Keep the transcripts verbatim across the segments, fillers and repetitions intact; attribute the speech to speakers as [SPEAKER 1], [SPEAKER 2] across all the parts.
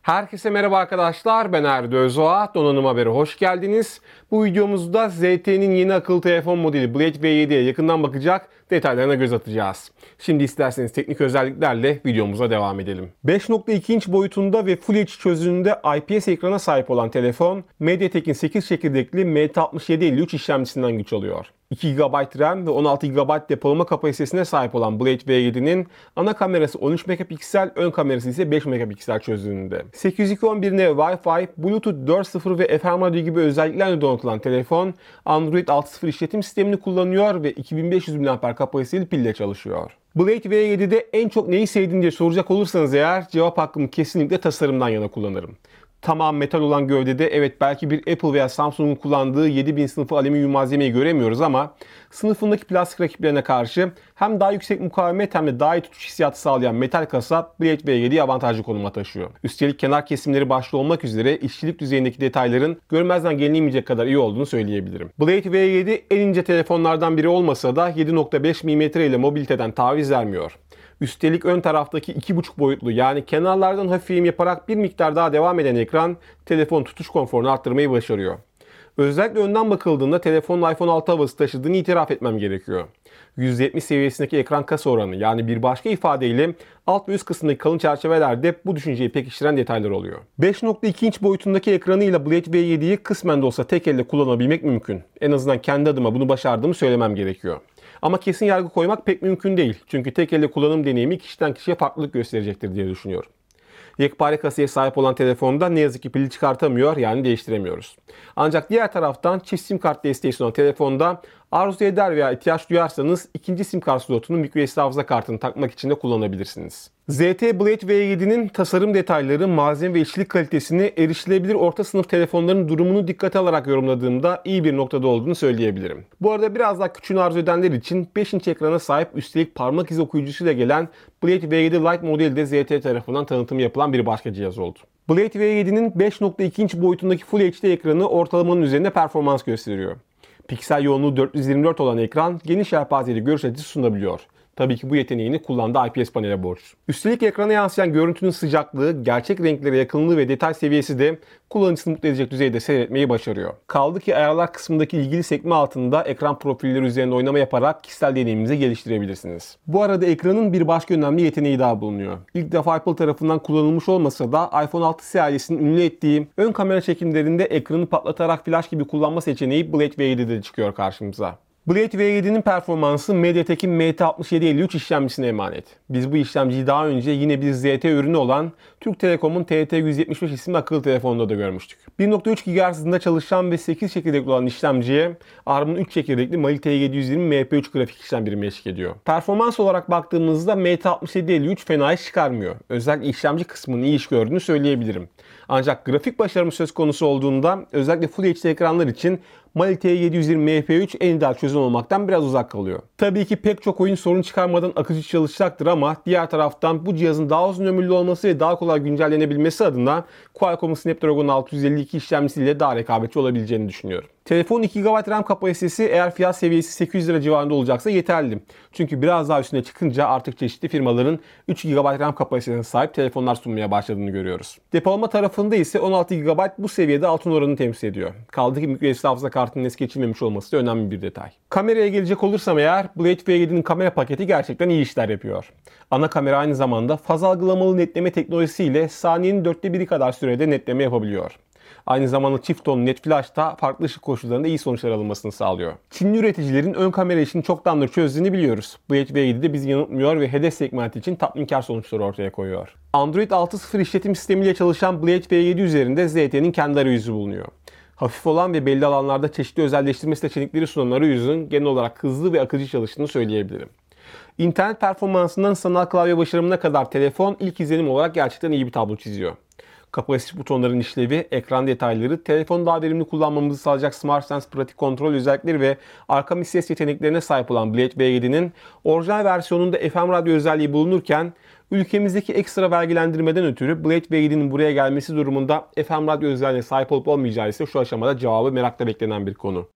[SPEAKER 1] Herkese merhaba arkadaşlar, ben Erdo Özoğa. Donanım Haber'e hoş geldiniz. Bu videomuzda Z T'nin yeni akıllı telefon modeli Blade V yediye yakından bakacak, detaylarına göz atacağız. Şimdi isterseniz teknik özelliklerle videomuza devam edelim. beş nokta iki inç boyutunda ve Full H D çözünürlüğünde I P S ekrana sahip olan telefon, MediaTek'in sekiz çekirdekli M T altmış yedi elli üç işlemcisinden güç alıyor. iki gigabayt RAM ve on altı gigabayt depolama kapasitesine sahip olan Blade V yedinin ana kamerası on üç megapiksel, ön kamerası ise beş megapiksel çözünürlüğünde. sekiz yüz iki nokta on bir N Wi-Fi, Bluetooth dört nokta sıfır ve F M radyo gibi özelliklerle donatılan telefon, Android altı nokta sıfır işletim sistemini kullanıyor ve iki bin beş yüz miliamper kapasiteli pille çalışıyor. Blade V yedide en çok neyi sevdin diye soracak olursanız eğer, cevap hakkımı kesinlikle tasarımdan yana kullanırım. Tamam, metal olan gövdede evet belki bir Apple veya Samsung'un kullandığı yedi bin sınıfı alüminyum malzemeyi göremiyoruz ama sınıfındaki plastik rakiplerine karşı hem daha yüksek mukavemet hem de daha iyi tutuş hissiyatı sağlayan metal kasa Blade V yediyi avantajlı konuma taşıyor. Üstelik kenar kesimleri başta olmak üzere işçilik düzeyindeki detayların görmezden gelinemeyecek kadar iyi olduğunu söyleyebilirim. Blade V yedi en ince telefonlardan biri olmasa da yedi nokta beş milimetre ile mobiliteden taviz vermiyor. Üstelik ön taraftaki iki buçuk boyutlu, yani kenarlardan hafif eğim yaparak bir miktar daha devam eden ekran telefon tutuş konforunu arttırmayı başarıyor. Özellikle önden bakıldığında telefonun iPhone altı havası taşıdığını itiraf etmem gerekiyor. yüzde yetmiş seviyesindeki ekran kasa oranı, yani bir başka ifadeyle alt ve üst kısımdaki kalın çerçevelerde bu düşünceyi pekiştiren detaylar oluyor. beş nokta iki inç boyutundaki ekranıyla Blade V yediyi kısmen de olsa tek elle kullanabilmek mümkün. En azından kendi adıma bunu başardığımı söylemem gerekiyor. Ama kesin yargı koymak pek mümkün değil. Çünkü tek elle kullanım deneyimi kişiden kişiye farklılık gösterecektir diye düşünüyorum. Yekpare kasaya sahip olan telefonda ne yazık ki pili çıkartamıyor, yani değiştiremiyoruz. Ancak diğer taraftan çift sim kart desteği sunan telefonda arzu eder veya ihtiyaç duyarsanız ikinci sim kart slotunu microSD hafıza kartını takmak için de kullanabilirsiniz. Z T Blade V yedinin tasarım detayları, malzeme ve işçilik kalitesini erişilebilir orta sınıf telefonların durumunu dikkate alarak yorumladığımda iyi bir noktada olduğunu söyleyebilirim. Bu arada biraz daha küçüğünü arzu edenler için beş inç ekrana sahip, üstelik parmak izi okuyucusuyla gelen Blade V yedi Lite modeli de Z T tarafından tanıtımı yapılan bir başka cihaz oldu. Blade V yedinin beş nokta iki inç boyutundaki Full H D ekranı ortalamanın üzerinde performans gösteriyor. Piksel yoğunluğu dört yüz yirmi dört olan ekran geniş yelpazeli görüş açısı sunabiliyor. Tabii ki bu yeteneğini kullandığı I P S panele borçlu. Üstelik ekrana yansıyan görüntünün sıcaklığı, gerçek renklere yakınlığı ve detay seviyesi de kullanıcısını mutlu edecek düzeyde seyretmeyi başarıyor. Kaldı ki ayarlar kısmındaki ilgili sekme altında ekran profilleri üzerinde oynama yaparak kişisel deneyiminizi geliştirebilirsiniz. Bu arada ekranın bir başka önemli yeteneği daha bulunuyor. İlk defa Apple tarafından kullanılmış olmasa da iPhone altı serisinin ünlü ettiği ön kamera çekimlerinde ekranı patlatarak flash gibi kullanma seçeneği Blade V yedide çıkıyor karşımıza. Blade V yedinin performansı MediaTek'in M T altmış yedi elli üç işlemcisine emanet. Biz bu işlemciyi daha önce yine bir Z T ürünü olan Türk Telekom'un T T yüz yetmiş beş isimli akıllı telefonunda da görmüştük. bir nokta üç gigahertz hızında çalışan ve sekiz çekirdekli olan işlemciye ARM'ın üç çekirdekli Mali T yedi yüz yirmi M P üç grafik işlem birimi eşlik ediyor. Performans olarak baktığımızda M T altmış yedi elli üç fena iş çıkarmıyor. Özellikle işlemci kısmının iyi iş gördüğünü söyleyebilirim. Ancak grafik başarımı söz konusu olduğunda özellikle Full H D ekranlar için Mali T yedi yüz yirmi M P üç en ideal çözüm olmaktan biraz uzak kalıyor. Tabii ki pek çok oyun sorun çıkarmadan akıcı çalışacaktır ama diğer taraftan bu cihazın daha uzun ömürlü olması ve daha kolay güncellenebilmesi adına Qualcomm'un Snapdragon altı yüz elli iki işlemcisiyle daha rekabetçi olabileceğini düşünüyorum. Telefonun iki gigabayt RAM kapasitesi eğer fiyat seviyesi sekiz yüz lira civarında olacaksa yeterli. Çünkü biraz daha üstüne çıkınca artık çeşitli firmaların üç gigabayt RAM kapasitesine sahip telefonlar sunmaya başladığını görüyoruz. Depolama tarafında ise on altı gigabayt bu seviyede altın oranını temsil ediyor. Kaldı ki microSD hafıza kartının es geçilmemiş olması da önemli bir detay. Kameraya gelecek olursam eğer, Blade V yedinin kamera paketi gerçekten iyi işler yapıyor. Ana kamera aynı zamanda faz algılamalı netleme teknolojisiyle saniyenin dörtte biri kadar sürede netleme yapabiliyor. Aynı zamanda çift ton net flash da farklı ışık koşullarında iyi sonuçlar alınmasını sağlıyor. Çinli üreticilerin ön kamera işini çoktandır çözdüğünü biliyoruz. Blade V yedi de bizi yanıltmıyor ve hedef segmenti için tatminkar sonuçlar ortaya koyuyor. Android altı nokta sıfır işletim sistemiyle çalışan Blade V yedi üzerinde Z T'nin kendi arayüzü bulunuyor. Hafif olan ve belli alanlarda çeşitli özelleştirme seçenekleri sunan arayüzün genel olarak hızlı ve akıcı çalıştığını söyleyebilirim. İnternet performansından sanal klavye başarımına kadar telefon ilk izlenim olarak gerçekten iyi bir tablo çiziyor. Kapasitif butonların işlevi, ekran detayları, telefonu daha verimli kullanmamızı sağlayacak SmartSense pratik kontrol özellikleri ve arka mis ses yeteneklerine sahip olan Blade V yedinin orijinal versiyonunda F M radyo özelliği bulunurken ülkemizdeki ekstra vergilendirmeden ötürü Blade V yedinin buraya gelmesi durumunda F M radyo özelliğine sahip olup olmayacağı ise şu aşamada cevabı merakla beklenen bir konu.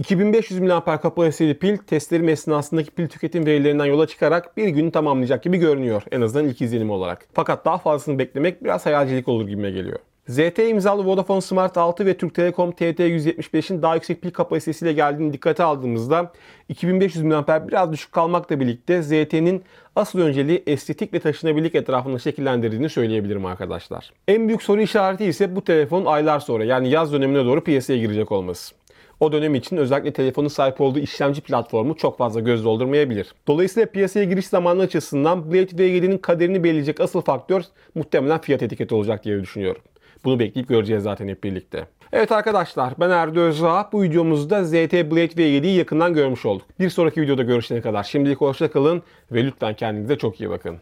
[SPEAKER 1] iki bin beş yüz miliamper kapasiteli pil testlerim esnasındaki pil tüketim verilerinden yola çıkarak bir günü tamamlayacak gibi görünüyor. En azından ilk izlenim olarak. Fakat daha fazlasını beklemek biraz hayalcilik olur gibime geliyor. Z T E imzalı Vodafone Smart altı ve Türk Telekom T T yüz yetmiş beşin daha yüksek pil kapasitesiyle geldiğini dikkate aldığımızda iki bin beş yüz miliamper biraz düşük kalmakla birlikte Z T E'nin asıl önceliği estetik ve taşınabilirlik etrafında şekillendirdiğini söyleyebilirim arkadaşlar. En büyük soru işareti ise bu telefonun aylar sonra yani yaz dönemine doğru piyasaya girecek olması. O dönem için özellikle telefonun sahip olduğu işlemci platformu çok fazla göz doldurmayabilir. Dolayısıyla piyasaya giriş zamanı açısından Blade V yedi'nin kaderini belirleyecek asıl faktör muhtemelen fiyat etiketi olacak diye düşünüyorum. Bunu bekleyip göreceğiz zaten hep birlikte. Evet arkadaşlar, ben Erdo Özağ. Bu videomuzda Z T E Blade V yedi'yi yakından görmüş olduk. Bir sonraki videoda görüşene kadar şimdilik hoşça kalın ve lütfen kendinize çok iyi bakın.